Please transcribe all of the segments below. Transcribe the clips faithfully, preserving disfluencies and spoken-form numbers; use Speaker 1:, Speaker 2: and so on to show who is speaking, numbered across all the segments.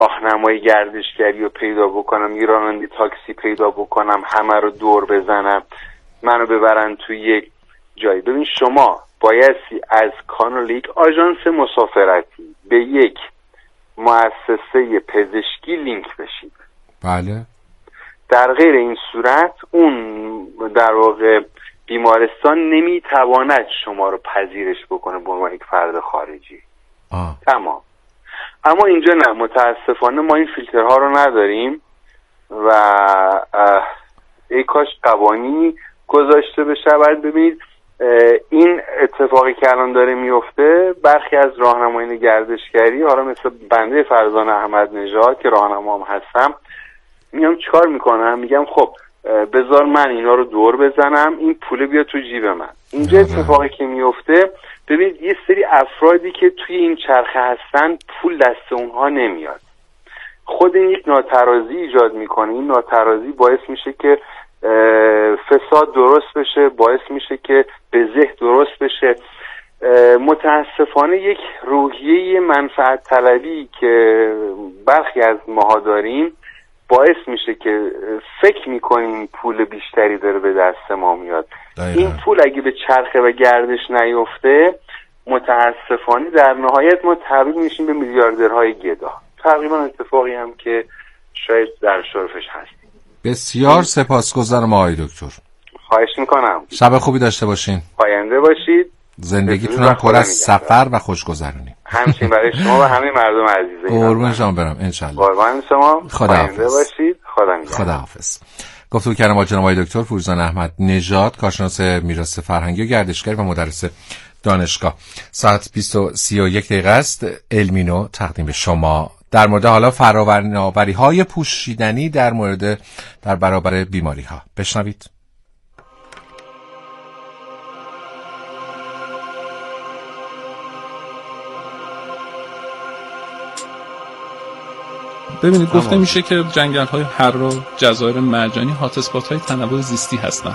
Speaker 1: راهنمای گردشگری رو پیدا بکنم، یه راننده تاکسی پیدا بکنم، همه رو دور بزنم، منو ببرن توی یک جایی. ببین شما بایستی از کانال یک آژانس مسافرتی به یک مؤسسه پزشکی لینک بشید.
Speaker 2: بله.
Speaker 1: در غیر این صورت اون در واقع بیمارستان نمیتواند شما رو پذیرش بکنه به عنوان یک فرد خارجی.
Speaker 2: آه.
Speaker 1: تمام. اما اینجا نه، متاسفانه ما این فیلترها رو نداریم و ای کاش قوانینی گذاشته بشه. باید ببینید این اتفاقی که الان داره میفته، برخی از راهنمایان گردشگری، حالا مثل بنده فرزانه احمد نژاد که راهنمام هستم، میام چیکار میکنم؟ میگم خب بذار من اینا رو دور بزنم، این پول بیا تو جیب من. اینجا اتفاقی که میفته، ببینید یه سری افرادی که توی این چرخه هستن پول دست اونها نمیاد، خود این یک ناترازی ایجاد میکنه. این ناترازی باعث میشه که فساد درست بشه، باعث میشه که بزه درست بشه. متاسفانه یک روحیه منفعت طلبی که برخی از ماها داریم باعث میشه که فکر میکنیم پول بیشتری داره به دست ما میاد. دایره. این پول اگه به چرخه و گردش نیفته، متاسفانه در نهایت ما تبدیل میشیم به میلیاردرهای گدا. تقریبا اتفاقی هم که شاید در شرفش هست.
Speaker 2: بسیار سپاسگزارم آقای دکتر.
Speaker 1: خواهش میکنم.
Speaker 2: شب خوبی داشته باشین.
Speaker 1: پاینده باشید.
Speaker 2: زندگیتون هم پر از سفر و خوشگذرونی.
Speaker 1: همچنین برای شما و همه مردم عزیز.
Speaker 2: قربون شما برم ان شاء الله.
Speaker 1: قربان شما.
Speaker 2: پاینده
Speaker 1: باشید. خدا نگهدار.
Speaker 2: خداحافظ. گفتگو کردم با جناب آقای دکتر فروزان احمد نژاد، کارشناس میراث فرهنگی و گردشگری و مدرس دانشگاه. ساعت بیست و سی و یک دقیقه است. علمینو تقدیم به شما در مورد حالا فراوری‌های پوشیدنی در مورد در برابر بیماری‌ها. بشنوید.
Speaker 3: ببینید گفته میشه که جنگل‌های حرا، جزایر مرجانی هات اسپات‌های تنوع زیستی هستند.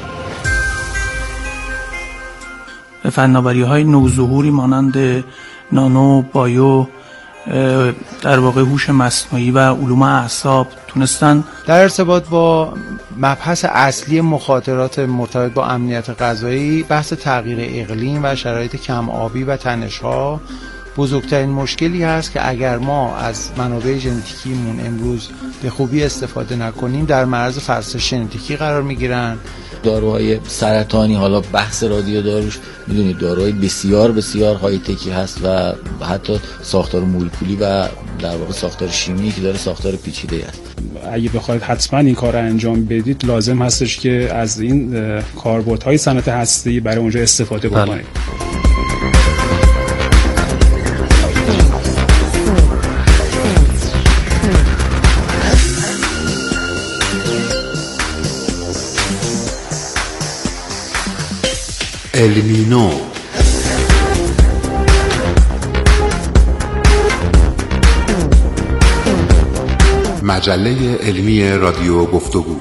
Speaker 4: فناوری‌های نوظهوری مانند نانو، بایو، در واقع هوش مصنوعی و علوم اعصاب تونستن
Speaker 5: در ارتباط با مبحث اصلی مخاطرات مرتبط با امنیت غذایی، بحث تغییر اقلیم و شرایط کم آبی و تنش‌ها بزرگترین مشکلی هست که اگر ما از منابع ژنتیکیمون امروز به خوبی استفاده نکنیم در معرض فرسایش ژنتیکی قرار میگیرن.
Speaker 6: داروهای سرطانی، حالا بحث رادیو داروش میدونید داروهای بسیار بسیار های تکی هست و حتی ساختار مولکولی و در واقع ساختار شیمیایی که داره ساختار پیچیده است.
Speaker 7: اگه بخواید حتما این کار رو انجام بدید لازم هستش که از این کاربردهای صنعت هسته‌ای برای اونجا استفاده بکنید.
Speaker 8: علمینو مجله علمی رادیو گفتگو.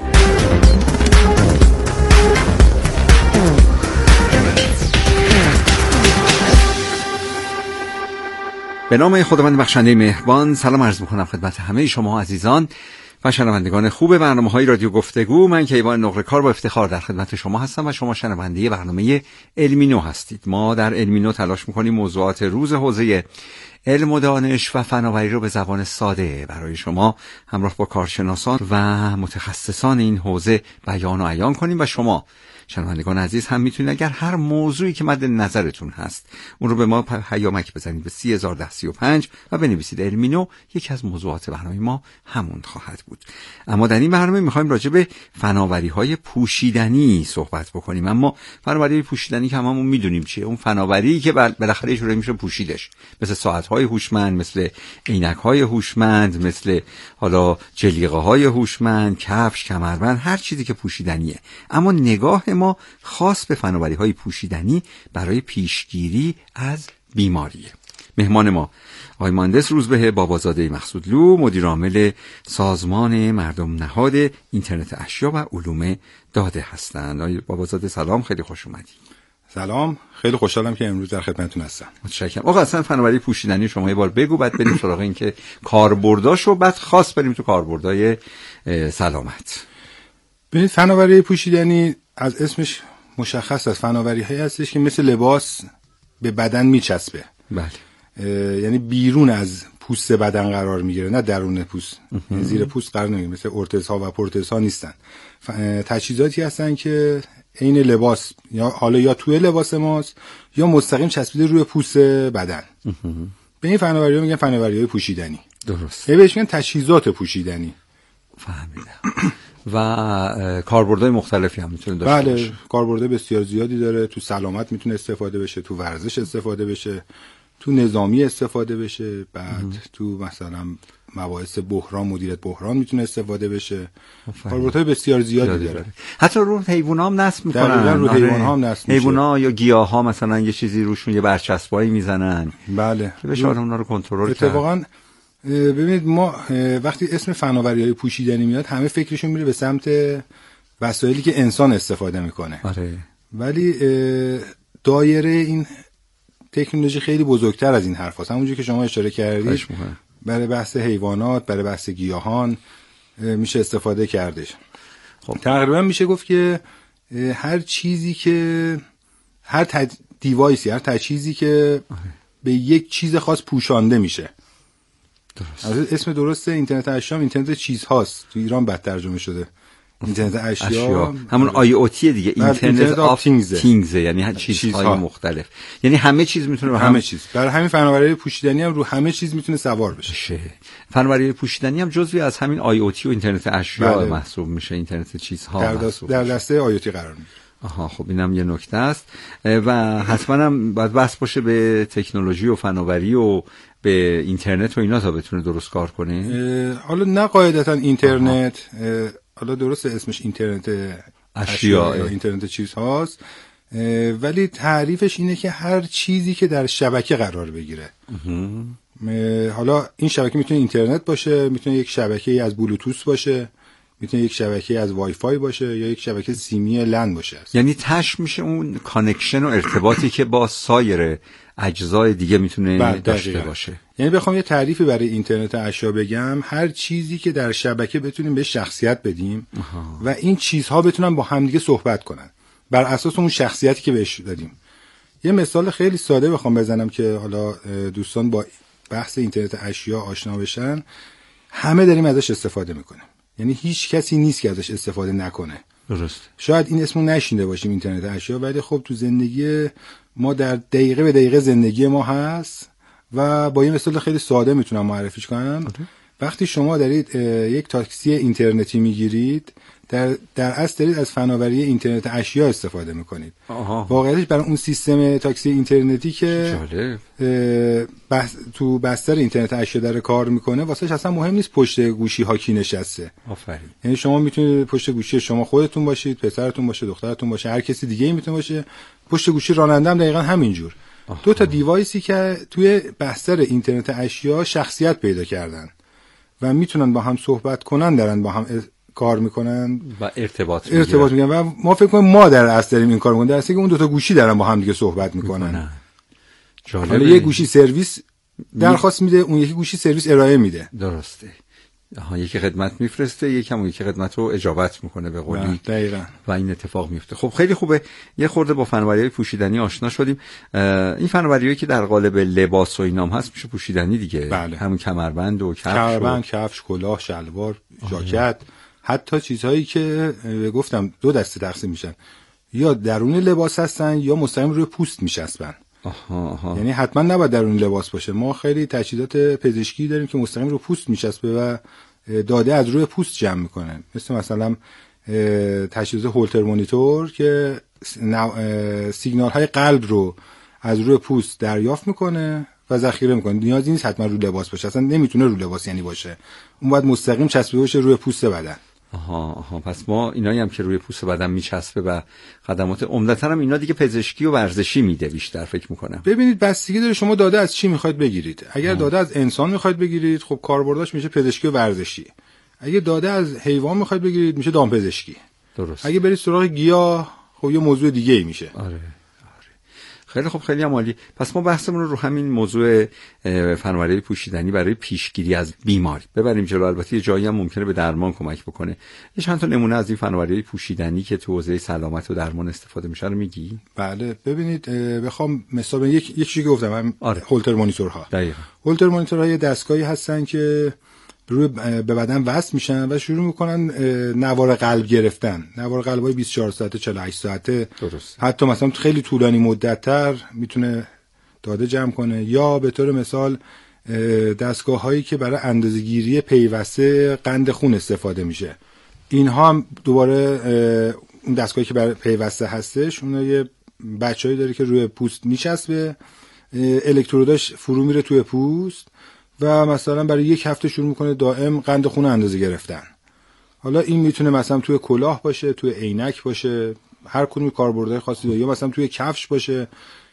Speaker 9: به نام خداوند بخشنده مهربان، سلام عرض می‌کنم خدمت همه شما عزیزان و شنوندگان خوب برنامه‌های رادیو گفتگو. من کیوان نقره‌کار با افتخار در خدمت شما هستم و شما شنونده برنامه علمینو هستید. ما در علمینو تلاش می‌کنیم موضوعات روز حوزه علم و دانش و فناوری رو به زبان ساده برای شما همراه با کارشناسان و متخصصان این حوزه بیان و عیان کنیم و شما شنوندگان عزیز هم میتونید اگر هر موضوعی که مد نظرتون هست اون رو به ما پیامک بزنید به سی هزار و ده سی و پنج و بنویسید علمینو. یکی از موضوعات برنامه ما همون خواهد بود. اما در این برنامه میخوایم راجع به فناوری‌های پوشیدنی صحبت بکنیم. اما فناوری پوشیدنی که هممون میدونیم چیه، اون فناوری که بالاخره جوری میشه پوشیدش، مثل ساعت‌های هوشمند، مثل عینک‌های هوشمند، مثل حالا جلیقه‌های هوشمند، کفش، کمربند، هر چیزی که پوشیدنیه. اما نگاه ما خاص به فناوری‌های پوشیدنی برای پیشگیری از بیماریه. مهمان ما آقای مهندس روزبه بابازاده مقصودلو، مدیر عامل سازمان مردم نهاد اینترنت اشیا و علوم داده هستند. آقای بابازاده سلام، خیلی خوش اومدید.
Speaker 10: سلام، خیلی خوشحالم که امروز در خدمتتون هستم.
Speaker 9: متشکرم. آقا اصلا فناوری پوشیدنی شما یه بار بگو، بعد بریم سراغ این که کاربرداشو، بعد خاص بریم تو کاربردهای سلامت.
Speaker 10: ببینید فناوری پوشیدنی از اسمش مشخص است، فناوری‌هایی هستش که مثل لباس به بدن میچسبه.
Speaker 9: بله.
Speaker 10: یعنی بیرون از پوست بدن قرار میگیره، نه درون پوست. یعنی زیر پوست قرار نمیگیره، مثل ارتزها و پروتزها نیستن. تجهیزاتی هستن که عین لباس، یا حالا یا توی لباس ماست یا مستقیم چسبیده روی پوست بدن. به این فناوری‌ها میگن فناوری‌های پوشیدنی.
Speaker 9: درست.
Speaker 10: بهش میگن تجهیزات پوشیدنی.
Speaker 9: فهمیدم. و کاربردهای مختلفی هم میتونه داشته
Speaker 10: بله،
Speaker 9: باشه.
Speaker 10: کاربردهای بسیار زیادی داره. تو سلامت میتونه استفاده بشه، تو ورزش استفاده بشه، تو نظامی استفاده بشه، بعد ام. تو مثلا مباحث بحران، مدیریت بحران میتونه استفاده بشه. کاربردهای بسیار زیادی داره. داره.
Speaker 9: حتی رو حیونا هم نصب میکنن.
Speaker 10: دقیقاً رو حیونا هم نصب میشه.
Speaker 9: حیونا یا گیاها مثلا یه چیزی روشون یه برچسبایی میزنن.
Speaker 10: بله.
Speaker 9: که بشه اونا رو کنترل کرد.
Speaker 10: اتفاقاً ببینید ما وقتی اسم فناوری‌های پوشیدنی میاد همه فکرشون میره به سمت وسایلی که انسان استفاده میکنه.
Speaker 9: آره.
Speaker 10: ولی دایره این تکنولوژی خیلی بزرگتر از این حرف هست. همونجوری که شما اشاره کردید برای بحث حیوانات، برای بحث گیاهان میشه استفاده کردش. خب تقریبا میشه گفت که هر چیزی که هر تج... دیوایسی، هر تجهیزی که به یک چیز خاص پوشانده میشه. درست. اسم درسته اینترنت اشیا، اینترنت چیزهاست. تو ایران بد ترجمه شده. اینترنت اشیا, اشیا.
Speaker 9: همون آی او تی دیگه، اینترنت آف تینگز، یعنی چیزهای مختلف. یعنی همه چیز میتونه
Speaker 10: همه هم... چیز. برای همین فناوری پوشیدنی هم رو همه چیز میتونه سوار بشه.
Speaker 9: فناوری پوشیدنی هم جزوی از همین آی او تی و اینترنت اشیا بله. محسوب میشه. اینترنت چیزها
Speaker 10: در, دست... در دسته آی او تی قرار میگیره.
Speaker 9: آها، خب اینم یه نکته است و حتما هم باید بحث باشه به تکنولوژی و فناوری و به اینترنت و اینا تا بتونه درست کار کنه.
Speaker 10: حالا نه قاعدتا اینترنت، حالا درست اسمش اینترنت اشیا یا اینترنت چیز هاست، ولی تعریفش اینه که هر چیزی که در شبکه قرار بگیره. حالا این شبکه میتونه اینترنت باشه، میتونه یک شبکه از بلوتوث باشه، میتونه یک شبکه از وای فای باشه یا یک شبکه سیمی لن باشه.
Speaker 9: یعنی تش میشه اون کانکشن و ارتباطی که با سایر اجزای دیگه میتونه داشته باشه.
Speaker 10: یعنی بخوام یه تعریفی برای اینترنت اشیا بگم، هر چیزی که در شبکه بتونیم به شخصیت بدیم آها. و این چیزها بتونن با همدیگه صحبت کنن بر اساس اون شخصیتی که بهش دادیم. یه مثال خیلی ساده بخوام بزنم که حالا دوستان با بحث اینترنت اشیا آشنا بشن. همه داریم ازش استفاده میکنیم، یعنی هیچ کسی نیست که ازش استفاده نکنه.
Speaker 9: درست.
Speaker 10: شاید این اسمو نشینده باشیم اینترنت اشیا، ولی خب تو زندگی ما در دقیقه به دقیقه زندگی ما هست و با یه مثال خیلی ساده میتونم معرفیش کنم. وقتی شما دارید یک تاکسی اینترنتی میگیرید، در در اصل دارید از فناوری اینترنت اشیا استفاده میکنید. واقعیتش برای اون سیستم تاکسی اینترنتی که بس تو بستر اینترنت اشیا داره کار میکنه، واسهش اصلا مهم نیست پشت گوشی ها کی نشسته.
Speaker 9: آفرین.
Speaker 10: یعنی شما میتونید پشت گوشی شما خودتون باشید، پسرتون باشه، دخترتون باشه، هر کسی دیگه‌ای میتونه باشه. پشت گوشی راننده هم دقیقاً همینجور. دو تا دیوایسی که توی بستر اینترنت اشیا شخصیت پیدا کردن و میتونن با هم صحبت کنن، دارن با هم کار میکنن
Speaker 9: و ارتباط
Speaker 10: ارتباط میگن و ما فکر کنیم ما در اصل داریم این کار میکنیم، در اصل که اون دو تا گوشی دارن با هم دیگه صحبت میکنن. جالبه. حالا یه گوشی سرویس درخواست میده، اون یکی گوشی سرویس ارائه میده.
Speaker 9: درسته. آها، یکی خدمت میفرسته، یکم اون یکی خدمت رو اجابت میکنه به قولی.
Speaker 10: دقیقاً.
Speaker 9: و این اتفاق میفته. خب خیلی خوبه، یه خورده با فناوری‌های پوشیدنی آشنا شدیم. این فناوری‌هایی که در قالب لباس و اینام هست میشه پوشیدنی دیگه.
Speaker 10: بله.
Speaker 9: همون کمربند و کفش،
Speaker 10: کمربند، کفش، کلاه، شلوار، ژاکت، حتی چیزهایی که گفتم دو دسته تقسیم میشن، یا درون لباس هستن یا مستقیم روی پوست میچسبن.
Speaker 9: آها آها.
Speaker 10: یعنی حتما نباید درون لباس باشه. ما خیلی تجهیزات پزشکی داریم که مستقیم روی پوست میچسبه و داده از روی پوست جمع میکنه، مثل مثلا تجهیز هولتر مانیتور که سیگنال های قلب رو از روی پوست دریافت میکنه و ذخیره میکنه. نیازی نیست حتما روی لباس باشه، اصلا نمیتونه روی لباس یعنی باشه، اون باید مستقیم چسبیده باشه روی پوست بدن.
Speaker 9: آها آها. پس ما اینایی هم که روی پوست بدن میچسبه و خدمات عمدتاً هم اینا دیگه پزشکی و ورزشی میده بیشتر فکر میکنم.
Speaker 10: ببینید بستگی داره شما داده از چی میخواید بگیرید. اگر داده از انسان میخواید بگیرید، خب کاربردش میشه پزشکی و ورزشی. اگه داده از حیوان میخواید بگیرید، میشه دامپزشکی.
Speaker 9: درست.
Speaker 10: اگه برید سراغ گیاه، خب یه موضوع دیگه ای میشه.
Speaker 9: آره. آره. خیلی خوب، خیلی هم عالی. پس ما بحثمون رو رو همین موضوع فناوری پوشیدنی برای پیشگیری از بیماری ببریم جلو. البته یه جایی هم ممکنه به درمان کمک بکنه. یه چند تا نمونه از این فناوری پوشیدنی که تو حوزه سلامت و درمان استفاده میشه رو میگی؟
Speaker 10: بله، ببینید بخوام مثلا یک یک چیزی گفتم، هم آره. هولتر مانیتورها.
Speaker 9: دقیقاً.
Speaker 10: هولتر مانیتورها یه دستگاهی هستن که روی به بدن وصل میشن و شروع میکنن نوار قلب گرفتن. نوار قلبای بیست و چهار ساعته، چهل و هشت ساعته،
Speaker 9: درست.
Speaker 10: حتی مثلا خیلی طولانی مدت‌تر میتونه داده جمع کنه. یا به طور مثال دستگاه‌هایی که برای اندازه‌گیری پیوسته قند خون استفاده میشه، اینها هم دوباره اون دستگاهی که برای پیوسته هستش، اون یه بچه‌ای داره که روی پوست میچسبه، الکتروداش فرو میره توی پوست و مثلا برای یک هفته شروع میکنه دائم قند خون اندازه گرفتن. حالا این میتونه مثلا توی کلاه باشه، توی عینک باشه، هر کدوم کاربردهای خاصی داره، یا مثلا توی کفش باشه.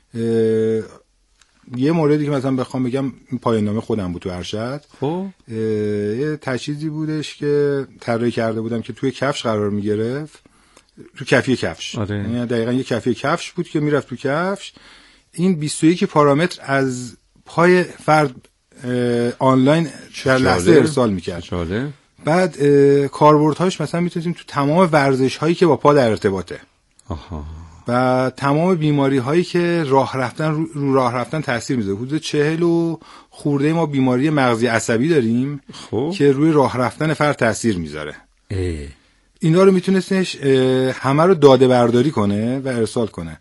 Speaker 10: یه موردی که مثلا بخوام بگم، پایان نامه خودم بود تو ارشد.
Speaker 9: خب
Speaker 10: یه تجهیزی بودش که طراحی کرده بودم که توی کفش قرار میگرفت، تو کفی کفش.
Speaker 9: آره.
Speaker 10: یعنی دقیقاً یه کفی کفش بود که میرفت تو کفش. این بیست و یک پارامتر از پای فرد آنلاین در لحظه ارسال میکرد.
Speaker 9: چاله.
Speaker 10: بعد کاربردهاش مثلا میتونیم تو تمام ورزش هایی که با پا در ارتباطه.
Speaker 9: آها.
Speaker 10: و تمام بیماری هایی که راه رفتن رو, رو راه رفتن تاثیر میذاره. حدود چهل و خورده ما بیماری مغزی عصبی داریم
Speaker 9: خوب. که
Speaker 10: روی راه رفتن فرد تاثیر میذاره.
Speaker 9: اه.
Speaker 10: اینا رو میتونستش همه رو داده برداری کنه و ارسال کنه.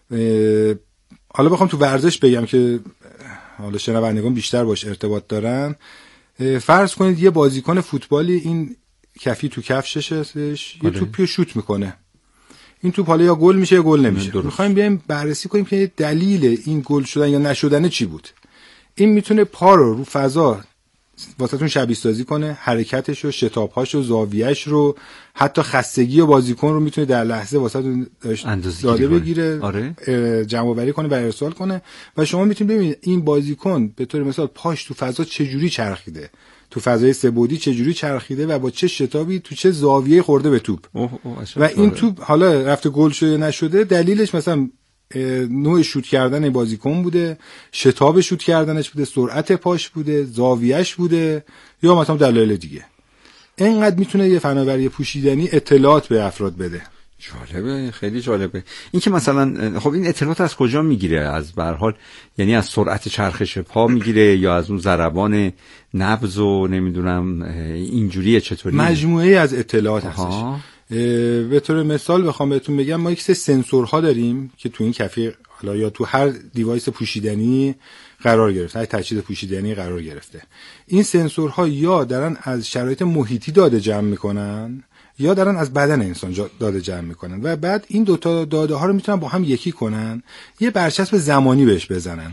Speaker 10: حالا بخوام تو ورزش بگم که حالا شنوندگان بیشتر باش ارتباط دارن، فرض کنید یه بازیکن فوتبالی این کفی تو کفشش هستش، یه توپی رو شوت میکنه، این توپ حالا یا گل میشه یا گل نمیشه. میخوایم بیایم بررسی کنیم که دلیل این گل شدن یا نشدن چی بود. این میتونه پا رو رو فضا واسهتون شبیه سازی کنه، حرکتش رو، شتابهاش رو، زاویه‌اش رو، حتی خستگی و بازیکن رو میتونه در لحظه واسهتون داده بگیره،
Speaker 9: آره.
Speaker 10: جمع آوری کنه و ارسال کنه و شما میتونید ببینید این بازیکن به طور مثال پاش تو فضا چجوری چرخیده، تو فضای سه‌بعدی چجوری چرخیده و با چه شتابی تو چه زاویه‌ای خورده به توپ.
Speaker 9: اوه اوه
Speaker 10: و این توپ حالا رفته گل شده نشده، دلیلش مثلا نوع شوت کردن بازیکن بوده، شتاب شوت کردنش بوده، سرعت پاش بوده، زاویه‌اش بوده، یا مثلا دلایل دیگه. اینقدر میتونه یه فناوری پوشیدنی اطلاعات به افراد بده.
Speaker 9: جالبه، خیلی جالبه. این که مثلا خب این اطلاعات از کجا میگیره؟ از به هر حال یعنی از سرعت چرخش پا میگیره یا از اون ضربان نبض و نمیدونم اینجوریه؟ چطوری؟
Speaker 10: مجموعه از اطلاعات هستش. به طور مثال بخوام بهتون بگم، ما یک سری سنسورها داریم که تو این کفی حالا یا تو هر دیوایس پوشیدنی قرار گرفته، هر تجهیز پوشیدنی قرار گرفته. این سنسورها یا دارن از شرایط محیطی داده جمع میکنن یا دارن از بدن انسان داده جمع میکنن و بعد این دوتا داده ها رو میتونن با هم یکی کنن، یه برچسب زمانی بهش بزنن.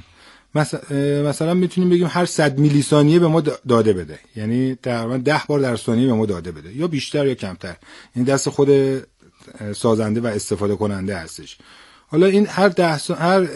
Speaker 10: مثلا میتونیم بگیم هر صد میلی ثانیه به ما داده بده، یعنی تقریبا ده بار در ثانیه به ما داده بده، یا بیشتر یا کمتر، یعنی دست خود سازنده و استفاده کننده هستش. حالا این هر ده سا... هر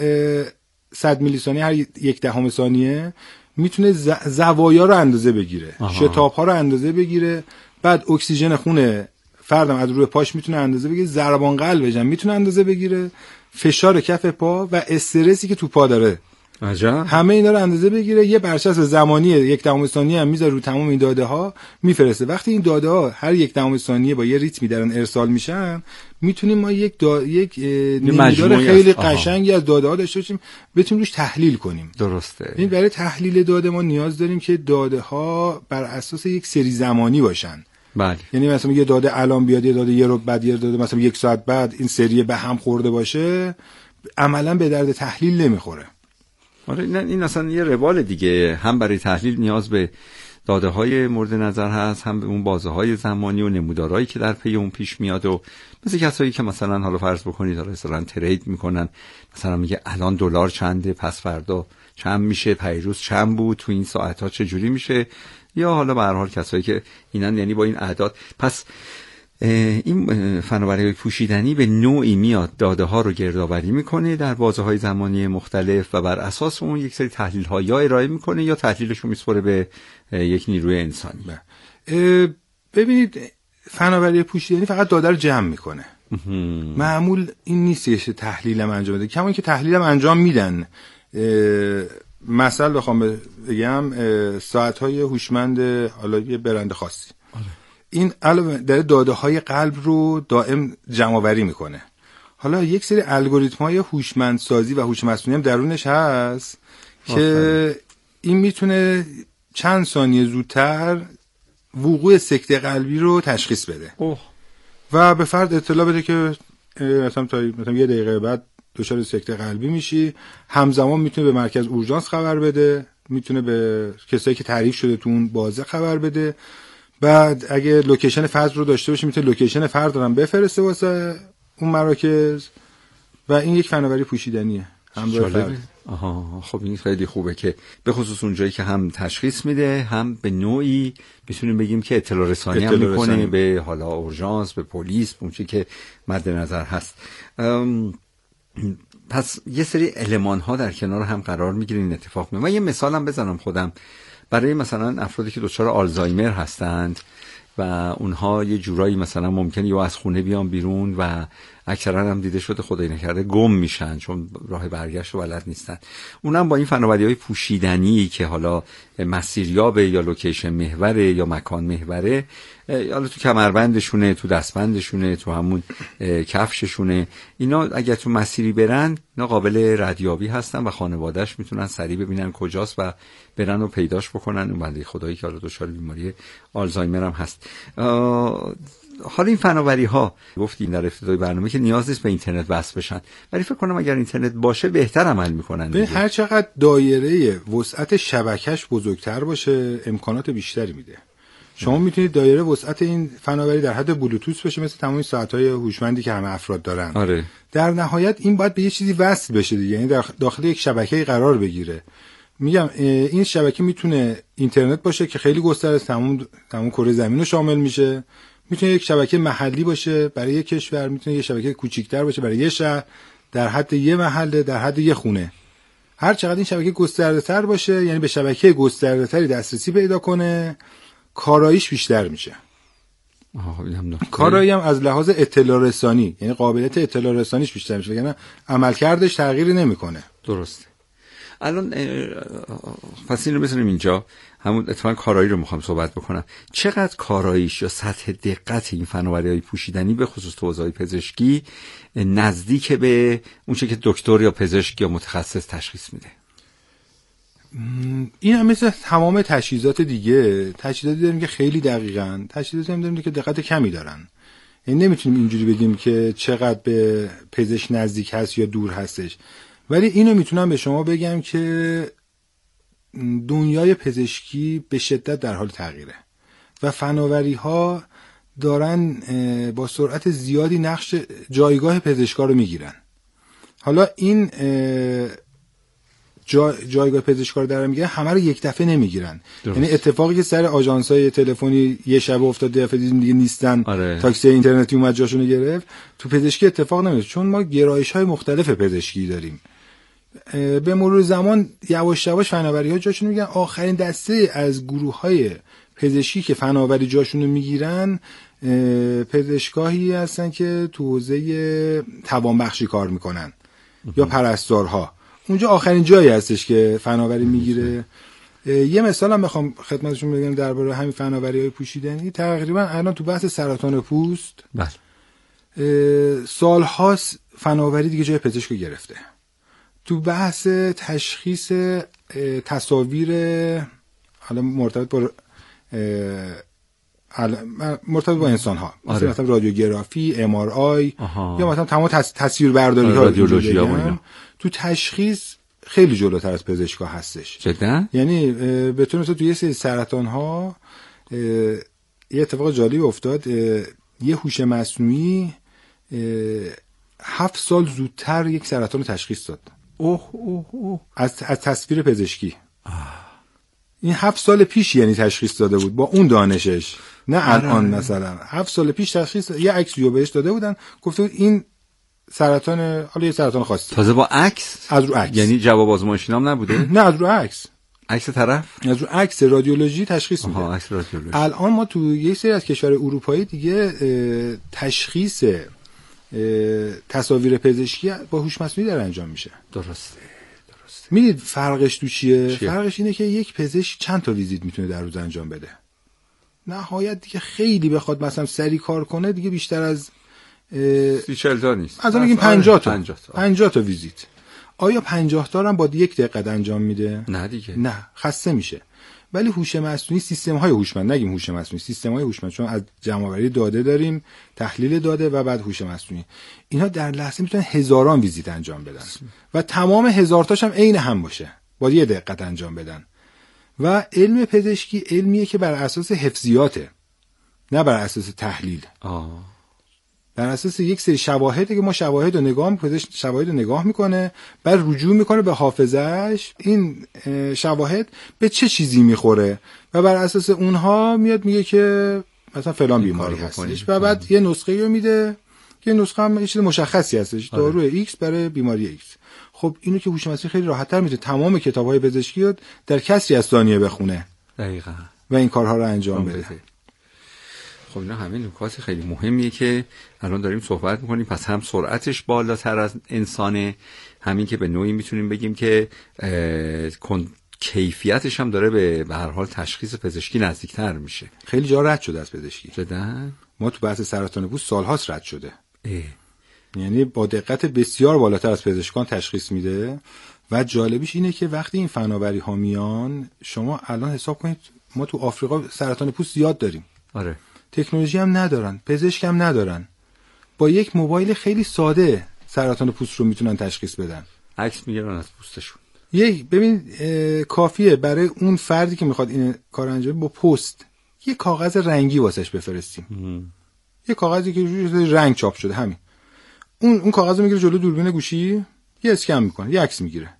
Speaker 10: صد میلی ثانیه، هر یک دهم ثانیه میتونه ز... زوایا رو اندازه بگیره، شتاب ها رو اندازه بگیره، بعد اکسیژن خون فردم از روی پاش میتونه اندازه بگیره، ضربان قلبش هم میتونه اندازه بگیره، فشار کف پا و استرسی که تو پا داره،
Speaker 9: عجب.
Speaker 10: همه اینا رو اندازه بگیره، یه برچسب زمانی یک دهم ثانیه هم میذاره رو تمام این داده ها، میفرسته. وقتی این داده ها هر یک دهم ثانیه با یه ریتمی دارن ارسال میشن، میتونیم ما یک دا... یک نمودار خیلی قشنگی از داده ها داشته باشیم، بتونیم روش تحلیل کنیم.
Speaker 9: درسته.
Speaker 10: این برای تحلیل داده ما نیاز داریم که داده ها بر اساس یک سری زمانی باشن.
Speaker 9: بله.
Speaker 10: یعنی مثلا یه داده الان بیاد، یه داده یه رو بعد، یه داده مثلا یک ساعت بعد، این سری به هم خورده باشه، عملاً به درد تحلیل نمیخوره.
Speaker 9: آره، این اصلا یه روال دیگه، هم برای تحلیل نیاز به داده های مورد نظر هست، هم به اون بازه های زمانی و نمودارهایی که در پی اون پیش میاد. و مثل کسایی که مثلا حالا فرض بکنید حالا مثلا ترید میکنن، مثلا میگه الان دلار چنده، پس فردا چند میشه، پیروز چند بود، تو این ساعت ها چه جوری میشه، یا حالا به هر حال کسایی که اینن، یعنی با این اعداد. پس این فناوری پوشیدنی به نوعی میاد داده ها رو گردآوری میکنه در بازه های زمانی مختلف و بر اساس اون یک سری تحلیل ها یا ارائه میکنه یا تحلیلش رو میسپره به یک نیروی انسانی.
Speaker 10: ببینید، فناوری پوشیدنی فقط داده رو جمع میکنه، معمول این نیستش تحلیلم انجام بده، کما اینکه تحلیلم انجام میدن. مثلا بخوام بگم ساعت‌های هوشمند حالا یه برند خاصی، این علاوه در داده های قلب رو دائم جمع آوری میکنه. حالا یک سری الگوریتم‌های هوشمندسازی و هوش مصنوعی هم درونش هست که این میتونه چند ثانیه زودتر وقوع سکته قلبی رو تشخیص بده اوه. و به فرد اطلاع بده که مثلا تا مثلا یه دقیقه بعد دچار سکته قلبی میشی. همزمان میتونه به مرکز اورژانس خبر بده، میتونه به کسایی که تعریف شده تو اون بازه خبر بده. بعد اگه لوکیشن فرد رو داشته باشه میتونه لوکیشن فرد رو هم بفرسته واسه اون مراکز و این یک فناوری پوشیدنیه همراه فرد.
Speaker 9: آها خب این خیلی خوبه که به خصوص اونجایی که هم تشخیص میده هم به نوعی میتونیم بگیم که اطلاع رسانی هم میکنه به حالا اورژانس، به پلیس، به اون چیزی که مد نظر هست. پس یه سری المان ها در کنار هم قرار میگیره این اتفاق میفته. من یه مثالم بزنم خودم برای مثلا افرادی که دچار آلزایمر هستند و اونها یه جورایی مثلا ممکنه یا از خونه بیان بیرون و اکثرا هم دیده شده خدای نکرده گم میشن چون راه برگشت رو بلد نیستن. اونم با این فناوری‌های پوشیدنی که حالا مسیریابه یا لوکیشن محوره یا مکان محوره، حالا تو کمربندشونه، تو دستبندشونه، تو همون کفششونه، اینا اگر تو مسیری برن اینا قابل ردیابی هستن و خانواده‌اش میتونن سریع ببینن کجاست و برن و پیداش بکنن. اون بنده خدایی که حالا دچار بیماری آلزایمر هم هست. حالا این فناوری ها گفتیم در ابتدای برنامه که نیاز نیست به اینترنت وصل بشن، ولی فکر کنم اگر اینترنت باشه بهتر عمل میکنن.
Speaker 10: به هر چقدر دایره وسعت شبکهش بزرگتر باشه امکانات بیشتری میده. شما میتونید دایره وسعت این فناوری در حد بلوتوث باشه مثل تمام ساعت‌های هوشمندی که همه افراد دارن.
Speaker 9: آره.
Speaker 10: در نهایت این باید به یه چیزی وصل بشه دیگه، یعنی داخل یک شبکه‌ای قرار بگیره. میگم این شبکه میتونه اینترنت باشه که خیلی گسترده تمام تمام کره زمین رو شامل میشه، میتونه یک شبکه محلی باشه برای یک کشور، میتونه یک شبکه کوچیک‌تر باشه برای یه شهر، در حد یه محله، در حد یه خونه. هر چقدر این شبکه گسترده‌تر باشه، یعنی به شبکه گسترده‌تری دسترسی پیدا کنه، کاراییش بیشتر میشه.
Speaker 9: آها اینم
Speaker 10: کارایی هم از لحاظ اطلاع رسانی، یعنی قابلیت اطلاع رسانیش بیشتر میشه، وگرنه عملکردش تغییری نمیکنه.
Speaker 9: درسته. الان پس این رو بزنیم اینجا، همون اتفاقا کارایی رو میخوام صحبت بکنم. چقدر کاراییش یا سطح دقت این فناوری‌های پوشیدنی به خصوص تو حوزه پزشکی نزدیک به اون چیزی که دکتر یا پزشک یا متخصص تشخیص میده؟
Speaker 10: این هم مثل تمام تجهیزات دیگه، تجهیزاتی داریم که خیلی دقیقاً، تجهیزاتی هم داریم که دقت کمی دارن. یعنی نمیتونیم اینجوری بگیم که چقدر به پزشک نزدیک هست یا دور هستش، ولی اینو میتونم به شما بگم که دنیای پزشکی به شدت در حال تغییره و فناوری ها دارن با سرعت زیادی نقش جایگاه پزشکا رو میگیرن. حالا این جا جایگاه پزشکا رو در میگیرن، همه رو یک دفعه نمیگیرن. یعنی اتفاقی که سر آژانس‌های تلفنی یه شب افتاد دفعه دیگه نیستن،
Speaker 9: آره.
Speaker 10: تاکسی اینترنتی اومد جاشونو گرفت، تو پزشکی اتفاق نمیفته چون ما گرایش‌های مختلف پزشکی داریم. به مرور زمان یواش یواش فناوری‌ها جاشون میگیرن. آخرین دسته از گروه‌های پزشکی که فناوری جاشون رو میگیرن پزشکایی هستن که تو حوزه توانبخشی کار میکنن یا پرستارها. اونجا آخرین جایی هستش که فناوری میگیره. یه مثال هم بخوام خدمتشون بگم درباره همین فناوری‌های پوشیدنی، تقریبا الان تو بحث سرطان پوست
Speaker 9: بله
Speaker 10: سال‌هاست فناوری دیگه جای پزشکو گرفته. تو بحث تشخیص تصاویر حالا مرتبط با مرتبط با انسان ها،
Speaker 9: آره.
Speaker 10: مثلا رادیوگرافی، ام آر آی یا مثلا تمام تصویر برداری ها،
Speaker 9: رادیولوژی ها،
Speaker 10: تو تشخیص خیلی جلوتر از پزشکا هستش.
Speaker 9: جدا؟
Speaker 10: یعنی به طور مثلا تو یه سری سرطان ها یه اتفاق جالب افتاد، یه هوش مصنوعی هفت سال زودتر یک سرطان رو تشخیص داد.
Speaker 9: اوه اوه اوه
Speaker 10: از از تصویر پزشکی. آه. این هفت سال پیش یعنی تشخیص داده بود با اون دانشش، نه الان. مثلا هفت سال پیش تشخیص، یه عکس رو بهش داده بودن، گفته بود این سرطان، حالا یه سرطان خاصی،
Speaker 9: تازه با عکس،
Speaker 10: از رو عکس،
Speaker 9: یعنی جواب آزمایشی نام نبوده،
Speaker 10: نه از رو عکس،
Speaker 9: عکس طرف
Speaker 10: از رو عکس رادیولوژی تشخیص میده.
Speaker 9: آها عکس رادیولوژی.
Speaker 10: الان ما تو یه سری از کشور اروپایی دیگه تشخیص تصاویر پزشکی با هوش مصنوعی داره انجام میشه.
Speaker 9: درسته.
Speaker 10: میدید فرقش تو چیه؟
Speaker 9: چیه؟
Speaker 10: فرقش اینه که یک پزشک چند تا ویزیت میتونه در روز انجام بده. نهایت دیگه خیلی بخواد مثلا سری کار کنه دیگه بیشتر از
Speaker 9: سی چهل تا نیست.
Speaker 10: مثلا میگیم پنجاه تا پنجاه تا ویزیت. آیا پنجاه تا هم با یک دقیقه انجام میده؟
Speaker 9: نه دیگه.
Speaker 10: نه، خسته میشه. ولی هوش مصنوعی، سیستم های هوشمند، نگیم هوش مصنوعی، سیستم های هوشمند، چون از جمع‌آوری داده داریم، تحلیل داده و بعد هوش مصنوعی، اینا در لحظه میتونن هزاران ویزیت انجام بدن و تمام هزار تاش هم عین هم باشه، با یه دقت انجام بدن. و علم پزشکی علمیه که بر اساس حفظیاته، نه بر اساس تحلیل.
Speaker 9: آه.
Speaker 10: بر اساس یک سری شواهدی که ما شواهد رو نگاه پزشک شواهد رو نگاه میکنه، بعد رجوع میکنه به حافظه‌اش، این شواهد به چه چیزی میخوره و بر اساس اونها میاد میگه که مثلا فلان بیماری هستش و بعد یه نسخه رو میده که نسخه هم یه چیز مشخصی هستش، داروی ایکس برای بیماری ایکس. خب اینو که هوش مصنوعی خیلی راحت‌تر میتونه تمام کتاب‌های پزشکی رو در کسری از ثانیه بخونه
Speaker 9: دقیقاً
Speaker 10: و این کارها رو انجام بده.
Speaker 9: خب اینا همه نکات خیلی مهمیه که الان داریم صحبت میکنیم. پس هم سرعتش بالاتر از انسانه، همین که به نوعی میتونیم بگیم که کیفیتش هم داره به به هر حال تشخیص پزشکی نزدیکتر میشه.
Speaker 10: خیلی جا رد شده از پزشکی.
Speaker 9: جدن
Speaker 10: ما تو بحث سرطان پوست سالهاست رد شده.
Speaker 9: اه.
Speaker 10: یعنی با دقت بسیار بالاتر از پزشکان تشخیص میده و جالبیش اینه که وقتی این فناوری ها میان، شما الان حساب کنید ما تو آفریقا سرطان پوست زیاد داریم.
Speaker 9: آره.
Speaker 10: تکنولوژی هم ندارن، پزشک هم ندارن، با یک موبایل خیلی ساده سرطان پوست رو میتونن تشخیص بدن.
Speaker 9: عکس میگیرن از پوستشون.
Speaker 10: یک ببین کافیه برای اون فردی که میخواد این کار انجام بده با پست یه کاغذ رنگی واسش بفرستیم، یه کاغذی که روش رنگ چاپ شده، همین اون اون کاغذ رو میگیره جلو دوربین گوشی، یه اسکن میکنه، یه عکس میگیره،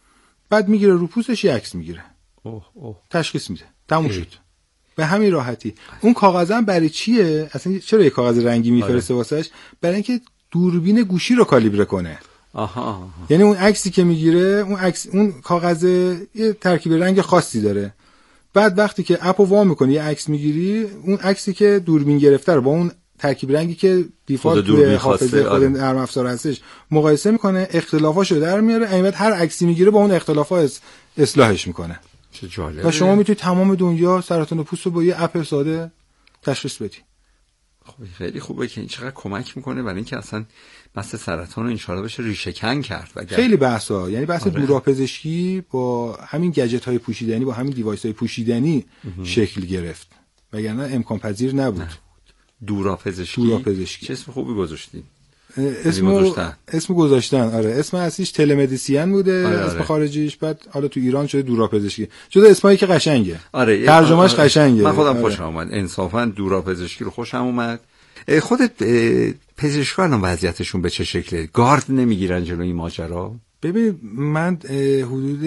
Speaker 10: بعد میگیره رو پوستش یه عکس میگیره،
Speaker 9: اوه اوه
Speaker 10: تشخیص میده، تموم شد. به همین راحتی. اون کاغذ هم برای چیه؟ اصلا چرا یه کاغذ رنگی میفرسته واسش؟ برای اینکه دوربین گوشی رو کالیبره کنه.
Speaker 9: آها, آها.
Speaker 10: یعنی اون عکسی که میگیره، اون عکس، اون کاغذ یه ترکیب رنگ خاصی داره. بعد وقتی که اپو وا میکنی یه عکس میگیری، اون عکسی که دوربین گرفته رو با اون ترکیب رنگی که دیفالت توی حافظه خود نرم افزار هستش مقایسه میکنه، اختلافاشو در میاره، اینقدر هر عکسی میگیره با اون اختلافا اصلاحش میکنه.
Speaker 9: چه جالب.
Speaker 10: و شما میتونید تمام دنیا سرطان پوست رو با یه اپ ساده تشخیص بدی.
Speaker 9: خب خیلی خوبه که این چقدر کمک میکنه برای اینکه اصلا بحث سرطان رو انشالله بشه ریشه کن کرد. و
Speaker 10: خیلی بحثا، یعنی بحث آره. دورپزشکی با همین گجت های پوشیدنی، با همین دیوایس های پوشیدنی امه. شکل گرفت، وگرنه امکان پذیر نبود.
Speaker 9: دورپزشکی.
Speaker 10: دورپزشکی
Speaker 9: چه اسم خوبی گذاشتین؟
Speaker 10: اسم گذاشتن. اسم گذاشتن آره. اسم اصلیش تلمدیسین بوده،
Speaker 9: آره
Speaker 10: اسم
Speaker 9: آره.
Speaker 10: خارجیش، بعد حالا تو ایران شده دورپزشکی. جدا اسمایی که قشنگه.
Speaker 9: آره
Speaker 10: ترجمهش
Speaker 9: آره.
Speaker 10: قشنگه.
Speaker 9: من خودم
Speaker 10: آره.
Speaker 9: خوشم اومد. انصافا دورپزشکی رو خوشم اومد. خودت پزشکا الان وضعیتشون به چه شکله؟ گارد نمیگیرن جلوی این ماجرا؟
Speaker 10: ببین من حدود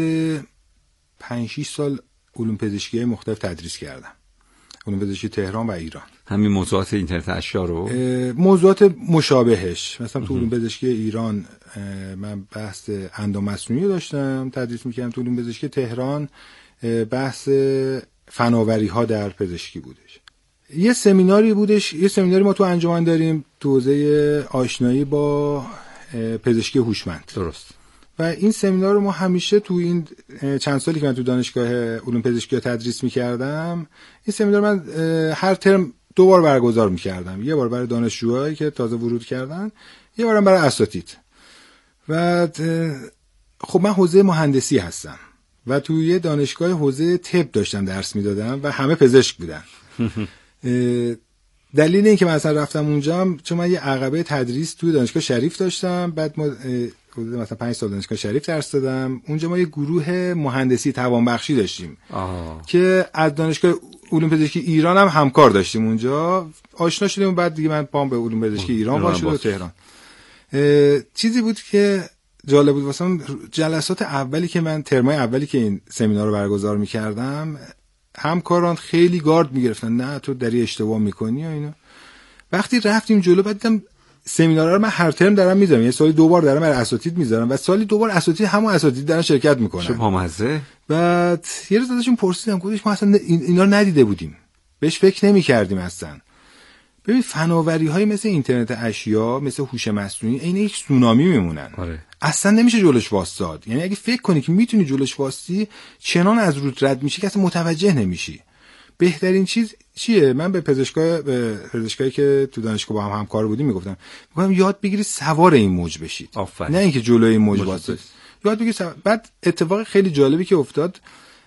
Speaker 10: پنج شش سال علوم پزشکی مختلف تدریس کردم. علوم پزشکی تهران و ایران.
Speaker 9: همین موضوعات اینترنت اشیا رو؟
Speaker 10: موضوعات مشابهش. مثلا تو علوم پزشکی ایران من بحث اندام مصنوعی داشتم تدریس میکردم، تو علوم پزشکی تهران بحث فناوری ها در پزشکی بودش. یه سمیناری بودش، یه سمیناری ما تو انجمن داریم تو حوزه آشنایی با پزشکی هوشمند.
Speaker 9: درست.
Speaker 10: و این سمینار رو ما همیشه تو این چند سالی که من تو دانشگاه علوم پزشکی تدریس میکردم، این سمینار من هر ترم دو بار برگزار میکردم. یه بار برای دانشجوهایی که تازه ورود کردن، یه بارم برای اساتید. و خب من حوزه مهندسی هستم و توی یه دانشگاه حوزه طب داشتم درس میدادم و همه پزشک بودن. دلیل این که من اصلا رفتم اونجا چون من یه عقبه تدریس توی دانشگاه شریف داشتم، بعد ما مثلا پنج سال دانشگاه شریف درس دادم. اونجا ما یه گروه مهندسی توانبخشی داشتیم آه. که از دانشگاه علوم پزشکی ایران هم همکار داشتیم، اونجا آشنا شدیم و بعد دیگه من پام به علوم پزشکی ایران واسه و تهران. چیزی بود که جالب بود واسم، جلسات اولی که من ترمای اولی که این سمینار رو برگزار می‌کردم، همکاران خیلی گارد می‌گرفتن، نه تو داری اشتباه می‌کنی و اینا. وقتی رفتیم جلو بعد دیدم سمینارها رو من هر ترم دارم میذارم، یه سالی دو بار دارم برای اساتید میذارم و سالی دو بار اساتید همون اساتید دارن شرکت میکنن.
Speaker 9: چه بامزه.
Speaker 10: بعد یه روز ازشون پرسیدم، گفتش ما اصلا اینا رو ندیده بودیم، بهش فکر نمی‌کردیم اصلا. ببین فناوری‌های مثل اینترنت اشیا، مثل هوش مصنوعی، عین یک سونامی میمونن.
Speaker 9: آره. اصلا
Speaker 10: نمیشه جلوش واسطاد. یعنی اگه فکر کنی که میتونی جلوش واسطی، چنان از رود رد میشی که اصلا متوجه نمیشی. بهترین چیز چیه؟ من به پزشکای به پزشکایی که تو دانشگاه با هم همکار بودیم میگفتم میگم یاد بگیرید سوار این موج بشید.
Speaker 9: آفرین.
Speaker 10: نه اینکه جلوی این موج واسطید. یاد بگیرید سوار. بعد اتفاق خیلی جالبی که افتاد،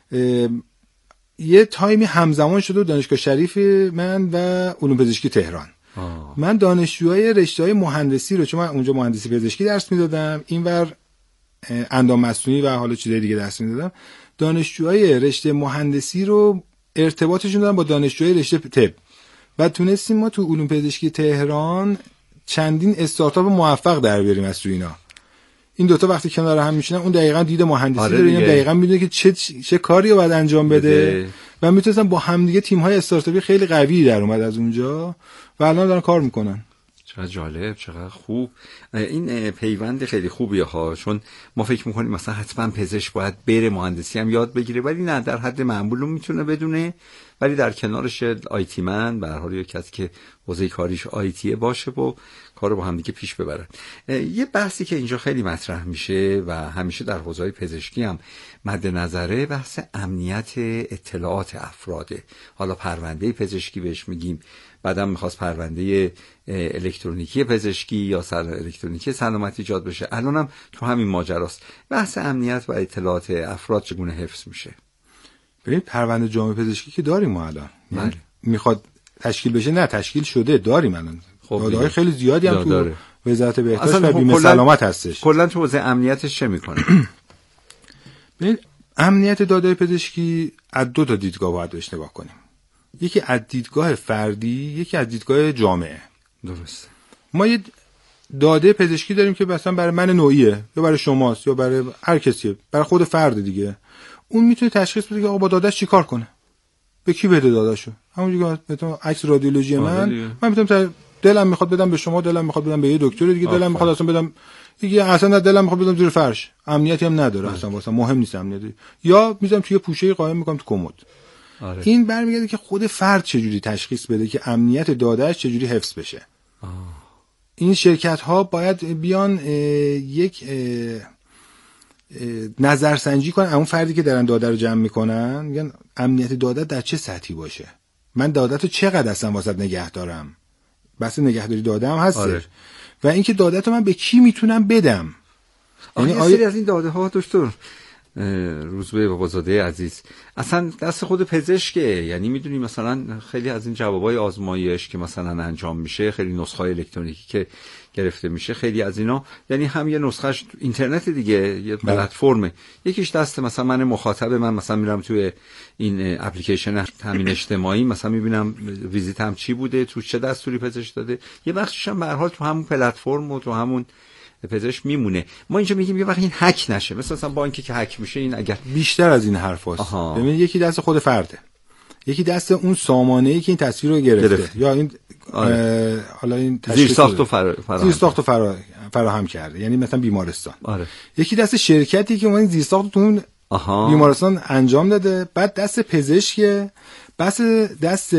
Speaker 10: یه تایمی همزمان شده دانشگاه شریف من و علوم پزشکی تهران. آه. من دانشجوهای رشته‌های مهندسی رو، چون من اونجا مهندسی پزشکی درس میدادم، اینور اندام مصنوعی و حالا چیزای دیگه درس میدادم، دانشجوهای رشته مهندسی رو ارتباطشون دادم با دانشجوهای رشته طب. بعد تونستیم ما تو علوم پزشکی تهران چندین استارتاپ موفق در بیاریم از تو اینا. این دوتا وقتی کنار هم میشینن، اون دقیقاً دید مهندسی
Speaker 9: آره
Speaker 10: داره، این دقیقاً میدونه که چه چه کاری رو باید انجام بده, بده. و میتونستن با همدیگه تیم‌های استارتاپی خیلی قوی در اومد از اونجا و الان دارن کار میکنن.
Speaker 9: چقدر جالب، چقدر خوب. این پیوند خیلی خوبیه ها، چون ما فکر میکنیم مثلا حتما پزشک باید بره مهندسی هم یاد بگیره، ولی نه، در حد معمول میتونه بدونه، ولی در کنارش آیتی من به هر حال یک کسی که حوزه کاریش آیتیه باشه و کارو با هم دیگه پیش ببرن. یه بحثی که اینجا خیلی مطرح میشه و همیشه در حوزه پزشکی هم مد نظره، بحث امنیت اطلاعات افراده. حالا پرونده پزشکی بهش میگیم، بعدم میخواست پرونده الکترونیکی پزشکی یا سر الکترونیکی سلامتی ایجاد بشه. الانم تو همین ماجراست. بحث امنیت و اطلاعات افراد چگونه حفظ میشه؟
Speaker 10: ببین پرونده جامعه پزشکی که داریم ما الان، یعنی میخواد تشکیل بشه، نه تشکیل شده، داریم الان. داده‌های خیلی زیادی هم تو داره. وزارت بهداشت و بیمه سلامت هستش.
Speaker 9: کلا تو حوزه امنیتش چه میکنه؟
Speaker 10: ببین امنیت داده‌های پزشکی از دو تا دیدگاه باید بهش نگاه کنیم. یکی از دیدگاه فردی، یکی از دیدگاه جامعه.
Speaker 9: درسته.
Speaker 10: ما یه داده پزشکی داریم که مثلا برای من نوعیه، یا برای شماست، یا برای هر کسیه، برای خود فرد دیگه. اون میتونه تشخیص بده که آقا با دادهش چیکار کنه، به کی بده دادهشو. همونجوری که مثلا عکس رادیولوژی من من میتونم دلم میخواد بدم به شما، دلم میخواد بدم به یه دکتر دیگه، دلم میخواد اصلا بدم دیگه، اصلا دلم میخواد بدم زیر فرش، امنیتی هم نداره اصلا، واسه مهم نیست امنیتی، یا میذارم توی پوشه قایم میکنم تو کمد. آره. این برمیگرده که خود فرد چجوری تشخیص بده که امنیت دادهش چجوری حفظ بشه. آه. این شرکت ها باید بیان یک نظرسنجی کنن، اون فردی که دارن داده رو جمع میکنن، میگن امنیت داده در چه سطحی باشه، من داده تو چقدر اصلا واسه نگه دارم، بس نگهداری داده هم هستش. آره. و اینکه داده تو من به کی میتونم بدم.
Speaker 9: یعنی آیا سری از این داده ها دکتر روزبه بابازاده عزیز اصلا دست خود پزشکه؟ یعنی میدونی مثلا خیلی از این جوابای آزمایش که مثلا انجام میشه، خیلی نسخه‌های الکترونیکی که گرفته میشه، خیلی از اینا یعنی هم یه نسخهش اینترنت دیگه، یه پلتفرمه، یکیش دست مثلا من مخاطب، من مثلا میرم توی این اپلیکیشن تامین اجتماعی مثلا میبینم ویزیتم چی بوده، تو چه دستوری پزشک داده، یه بخشش هم به هر حال تو همون پلتفرم و تو همون پزشک میمونه. ما اینجا میگیم یه وقت این هک نشه، مثلا مثلا بانکی که هک میشه، این اگر
Speaker 10: بیشتر از این حرفاست. ببین یکی دست خود فرده، یکی دست اون سامانه‌ای که این تصویر رو گرفته گرفت. یا این آره. حالا این
Speaker 9: زیر ساخت و فراهم
Speaker 10: زیر ساخت و فرا... فراهم کرده، یعنی مثلا بیمارستان. آره. یکی دست شرکتی که اون زیر ساخت تو اون آها. بیمارستان انجام داده، بعد دست پزشک، بس دست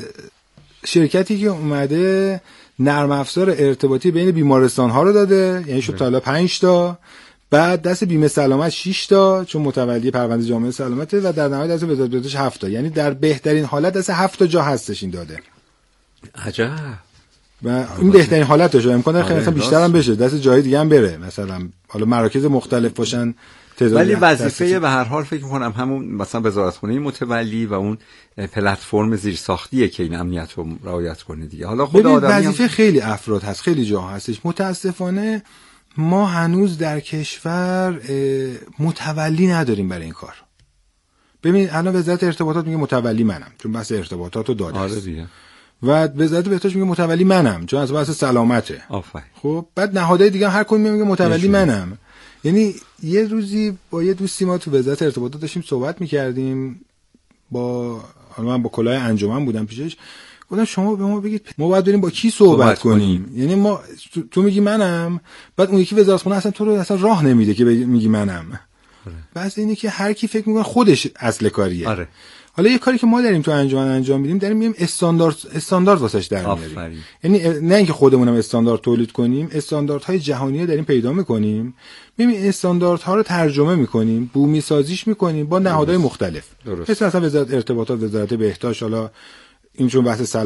Speaker 10: شرکتی که اومده نرم افزار ارتباطی بین بیمارستان ها رو داده، یعنی شد تا حالا پنج تا، بعد دست بیمه سلامت شش تا چون متولی پرونده جامعه سلامته، و در نهایت دست وزارت بهداشت هفت تا، یعنی در بهترین حالت دست هفت تا جا هستش این داده.
Speaker 9: عجب.
Speaker 10: و این بهترین حالتشه، امکان داره خیلی بیشتر هم بشه، دست جای دیگه هم بره، مثلا حالا مراکز مختلف باشن.
Speaker 9: ولی وظیفه به هر حال فکر می‌کنم همون مثلا وزارتخونه متولی و اون پلتفرم زیرساختیه که این امنیت رو رعایت کنه دیگه. حالا خود آدمی
Speaker 10: وظیفه هم... خیلی افراد هست، خیلی جاها هستش. متاسفانه ما هنوز در کشور متولی نداریم برای این کار. ببین الان وزارت ارتباطات میگه متولی منم، چون بحث ارتباطات رو داده است.
Speaker 9: آره دیگه.
Speaker 10: و وزارت بهداشت میگه متولی منم، چون از بحث سلامته.
Speaker 9: آفرین.
Speaker 10: خب بعد نهادهای دیگه هر کدوم میگه متولی منم. یعنی یه روزی با یه دوستی ما تو وزارت ارتباطات داشتیم صحبت می‌کردیم، با حالا من با کلاه انجمن بودم پیشش، گفتم شما به ما بگید ما باید بریم با کی صحبت, صحبت کنیم. کنیم یعنی ما تو, تو میگی منم، بعد اون یکی وزارتخونه اصلا تو رو اصلا راه نمیده که میگی منم. آره. بس اینه که هر کی فکر میکنه خودش اصل کاریه.
Speaker 9: آره.
Speaker 10: حالا یه کاری که ما داریم تو انجمن انجام میدیم، داریم میگیم استاندارد استاندارد واسش در میاریم. یعنی نه اینکه خودمونم استاندارد تولید کنیم، استانداردهای جهانی داریم پیدا میکنیم، میبینیم استانداردها رو ترجمه میکنیم، بومی سازیش میکنیم با نهادهای مختلف. مثل مثلا وزارت ارتباطات، وزارت بهداشت، حالا این چون بحث